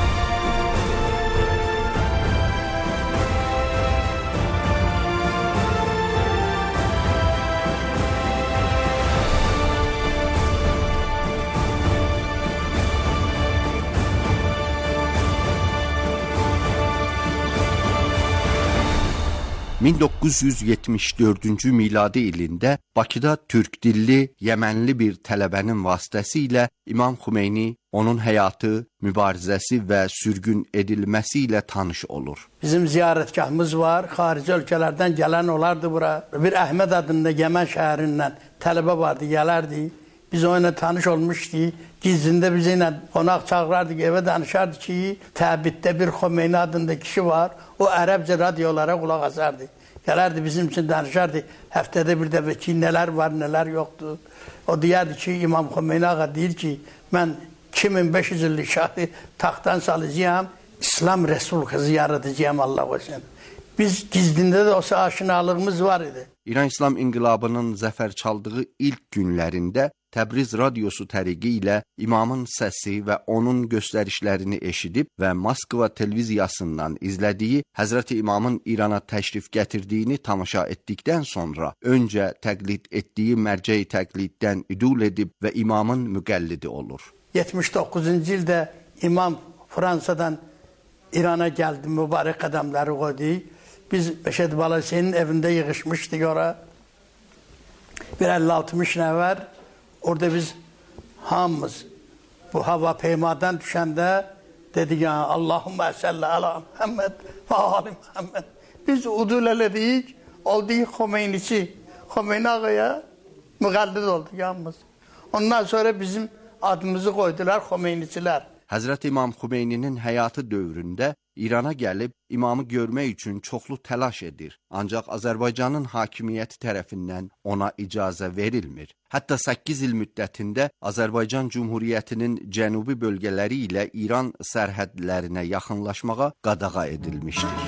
min doqquz yüz yetmiş dördüncü miladi ilində Bakıda türk dilli, yəmənli bir tələbənin vasitəsilə İmam Xümeyni onun həyatı, mübarizəsi və sürgün edilməsi ilə tanış olur. Bizim ziyarətgahımız var, xarici ölkələrdən gələn olardı bura. Bir Əhməd adında Yəmən şəhərindən tələbə vardı, gələrdi. Biz onunla tanış olmuşdik. Gizlində bizi ilə qonaq çağırardıq, evə danışardı ki, təbiddə bir Xümeyni adında kişi var. O ərəbcə radiolara qulaq asardı. Gələrdi bizim üçün danışardı. Həftədə bir dəfə ki, nələr var, nələr yoxdur. O deyərdi ki, İmam Xümeyni ağa deyir ki, mən iki min beş yüz illik şahı taxtdan salacağım, İslam Resulü yaradacağım Allah olsun. Biz gizlində də olsa aşinalığımız var idi. İran İslam İnqilabının zəfər çaldığı ilk günlərində Təbriz Radyosu təriqi ilə imamın səsi və onun göstərişlərini eşidib və Moskva televiziyasından izlədiyi Həzrəti İmamın İrana təşrif gətirdiyini tamaşa etdikdən sonra öncə təqlid etdiyi mərcəyi təqliddən idul edib və imamın müqəllidi olur. yetmiş doqquzuncu ildə imam Fransadan İrana gəldi, mübarək qədəmləri qoydu. Biz Beşed Bala Hüseynin evində yığışmışdıq ora. Bir əlli altmış nəfər. Orada biz hamımız bu hava peymadan düşəndə dedik ya Allahümme salli ala Muhammed və ali Muhammed. Biz udul elədik, olduq Xömeynisi. Xömeyni ağaya müqəllid olduq hamımız. Ondan sonra bizim adımızı qoydular Xömeynisilər. Həzrət İmam Xumeyninin həyatı dövründə İrana gəlib imamı görmək üçün çoxlu təlaş edir. Ancaq Azərbaycanın hakimiyyəti tərəfindən ona icazə verilmir. Hətta səkkiz il müddətində Azərbaycan Cümhuriyyətinin cənubi bölgələri ilə İran sərhədlərinə yaxınlaşmağa qadağa edilmişdir.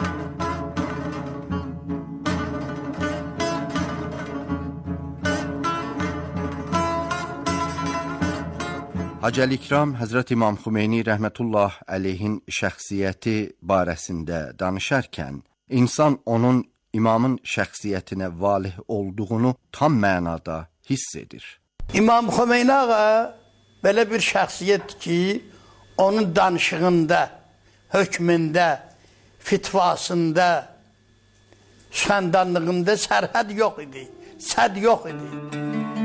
Hacı Əlikram Həzrət İmam Xumeyni rəhmətullah əleyhin şəxsiyyəti barəsində danışarkən, insan onun imamın şəxsiyyətinə valih olduğunu tam mənada hiss edir. İmam Xumeyni ağa belə bir şəxsiyyətdir ki, onun danışığında, hökmündə, fitvasında, süfəndanlığında sərhəd yox idi, səd yox idi.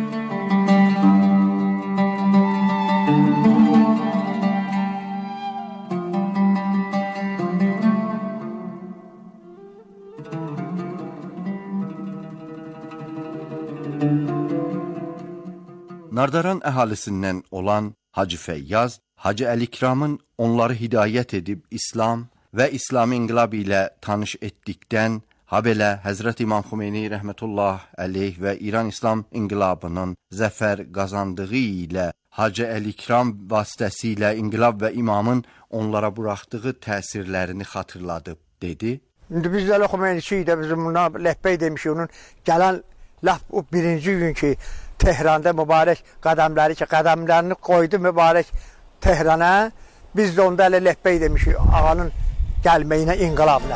Nardaran əhalisindən olan Hacı Feyyaz, Hacı Əlikramın onları hidayət edib İslam və İslami inqilab ilə tanış etdikdən, habelə Həzrət İmam Xumeyni rəhmətullah əleyh və İran İslam inqilabının zəfər qazandığı ilə Hacı Əlikram vasitəsilə inqilab və imamın onlara buraxdığı təsirlərini xatırladıb, dedi. İndi biz də Xumeyniçiyik də bizim buna ləhbəy demişik, onun gələn laf o birinci gün ki, Tehranda mübarək qədəmləri ki, qədəmlərini qoydu mübarək Tehrana, biz də onda elə ləhbəy demişik ağanın gəlməyinə, inqilabına.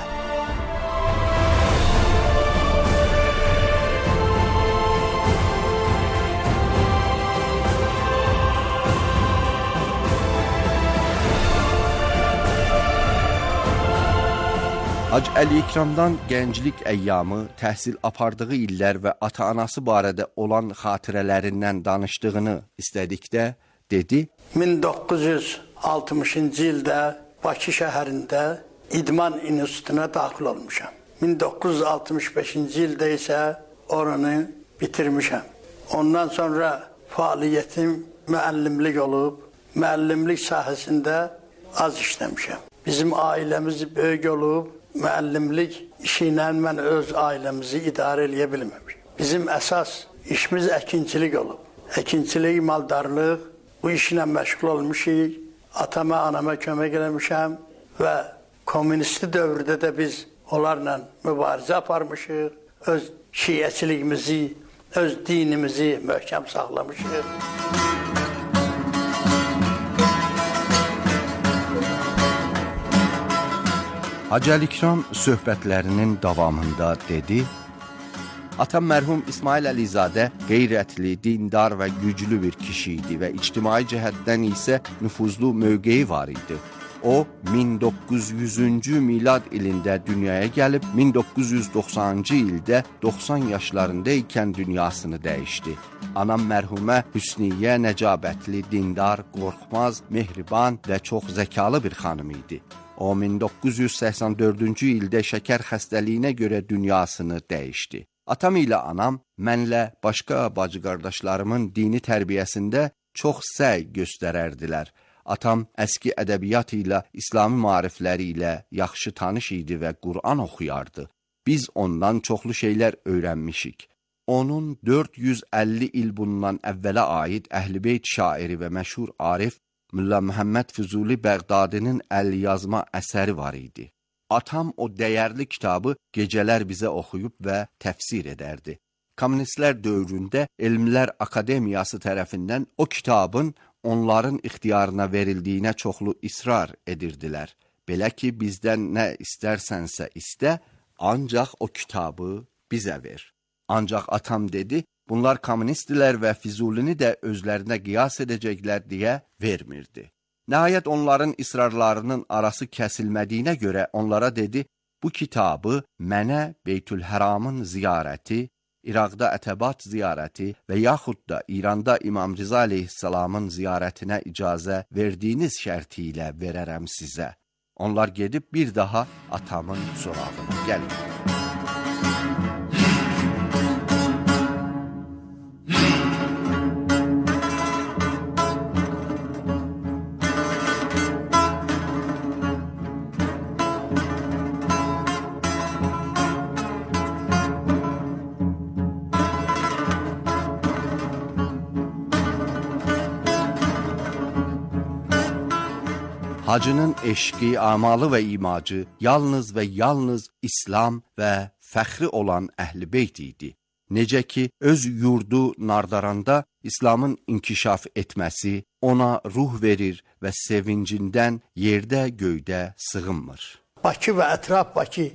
Hacı Əlikramdan gənclik əyyamı, təhsil apardığı illər və ata-anası barədə olan xatirələrindən danışdığını istədikdə, dedi. min doqquz yüz altmışıncı ildə Bakı şəhərində İdman İnstitutuna daxil olmuşam. min doqquz yüz altmış beşinci ildə isə oranı bitirmişəm. Ondan sonra fəaliyyətim müəllimlik olub, müəllimlik sahəsində az işləmişəm. Bizim ailəmiz böyük olub, müəllimlik işi ilə mən öz ailəmizi idarə edə bilməmişəm. Bizim əsas işimiz əkinçilik olub. Əkinçilik, maldarlıq, bu işlə məşğul olmuşuq. Atama, anama kömək eləmişəm və komünist dövrdə də biz onlarla mübarizə aparmışıq. Öz şiəçiliyimizi, öz dinimizi möhkəm saxlamışıq. Hacı Əlikram söhbətlərinin davamında dedi. Atam mərhum İsmail Əlizadə qeyrətli, dindar və güclü bir kişi idi və ictimai cəhətdən isə nüfuzlu mövqeyi var idi. O, min doqquz yüzüncü milad ilində dünyaya gəlib, min doqquz yüz doxsanıncı ildə doxsan yaşlarında ikən dünyasını dəyişdi. Anam mərhumə hüsniyyə, nəcabətli, dindar, qorxmaz, mehriban və çox zəkalı bir xanım idi. O, min doqquz yüz səksən dördüncü ildə şəkər xəstəliyinə görə dünyasını dəyişdi. Atam ilə anam mənlə başqa bacı qardaşlarımın dini tərbiyəsində çox səy göstərərdilər. Atam əski ədəbiyyat ilə, İslami maarifləri ilə yaxşı tanış idi və Qur'an oxuyardı. Biz ondan çoxlu şeylər öyrənmişik. Onun dörd yüz əlli il bundan əvvələ aid Əhl-i-Beyt şairi və məşhur arif Mülla Məhəmməd Füzuli Bəğdadinin əl-yazma əsəri var idi. Atam o dəyərli kitabı gecələr bizə oxuyub və təfsir edərdi. Kommunistlər dövründə Elmlər Akademiyası tərəfindən o kitabın onların ixtiyarına verildiyinə çoxlu israr edirdilər. Belə ki, bizdən nə istərsənsə istə, ancaq o kitabı bizə ver. Ancaq atam dedi, bunlar kommunistlər və Füzulini də özlərinə qiyas edəcəklər deyə vermirdi. Nəhayət onların israrlarının arası kəsilmədiyinə görə onlara dedi, bu kitabı mənə Beytülhəramın ziyarəti, İraqda Ətəbat ziyarəti və yaxud da İranda İmam Riza aleyhissalamın ziyarətinə icazə verdiyiniz şərti ilə verərəm sizə. Onlar gedib bir daha atamın sorağına gəlir. Hacının eşqi, amalı və imacı yalnız və yalnız İslam və fəxri olan Əhl-i Beyt idi. Necə ki, öz yurdu Nardaranda İslamın inkişaf etməsi ona ruh verir və sevincindən yerdə göydə sığınmır. Bakı və ətraf Bakı